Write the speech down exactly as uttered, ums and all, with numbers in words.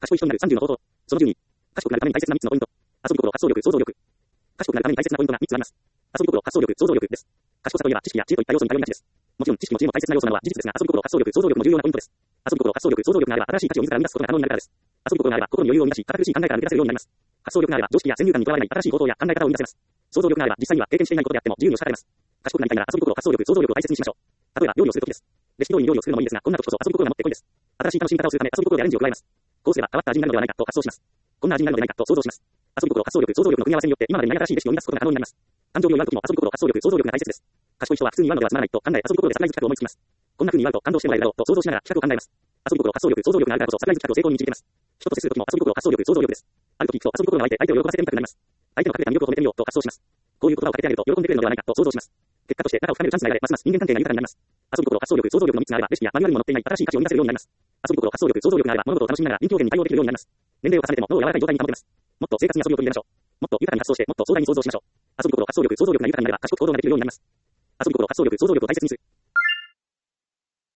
賢い人になるさんじゅうの方法。そのじゅうに。賢くなるために大切なみっつのポイント。遊び心、発想力、想像力。賢くなるために大切なポイントがみっつあります。遊び心、発想力、想像力です。賢さといえば知識や知恵といった要素に頼りがちです。もちろん知識も知恵も大切な要素なのは事実ですが、遊び心、発想力、想像力も重要なポイントです。遊び心、発想力、想像力があれば新しい価値を自ら生み出すことが可能になるからです。遊び心があれば心に余裕を生み出し、堅苦しい考えから抜け出せるようになります。発想力があれば常識や先入観にとらわれない新しい行動や考え方を生み出せます。想像力があれば実際には経験していないことであっても自由に押し方れます。賢くなりたいなら遊び心、発想力、想像力を大切にしましょう。例えば料理をするときです。レシピ通りに料理を作るのもいいですが、こんな時こそ遊び心が持ってこいです。新しい楽しみ方をするため遊び心でアレンジを加えます。こうすれば変わった味になるのではないかと発想します。こんな味になるのではないかと想像します。遊び心、発想力、想像力の組み合わせによって今までにない新しいレシピを生み出すことが可能になります。誕生日を祝うときも遊び心、発想力、想像力が大切です。賢い人は普通に祝うのではつまらないと考え、遊び心でサプライズ企画を思いつきます。こんな風に祝うと感動してもらえるだろうと想像しながら企画を考えます。遊び心、発想力、想像力があるからこそサプライズ企画を成功に導けます。人と接するときも遊び心、発想力、想像力です。あるときと遊び心が湧いて相手を喜ばせてみたくなります。相手の隠れた魅力を止めてみようと発想します。こういう言葉をかけてあげると喜んでくれるのではないかと想像します。結果として仲を深めるチャンスが得られ、ますます人間関係が豊かになります。遊び心、発想力、想像力のみっつがあればレシピやマニュアルにも載っていない新しい価値を生み出せるようになります。遊び心、発想力、想像力があれば物事を楽しみながら臨機応変に対応できるようになります。年齢を重ねても脳を柔らかい状態に保てます。もっと生活に遊びを取り入れましょう。もっと豊かに発想してもっと壮大に想像しましょう。遊び心、発想力、想像力が豊かになれば賢く行動ができるようになります。遊び心、発想力、想像力を大切にする。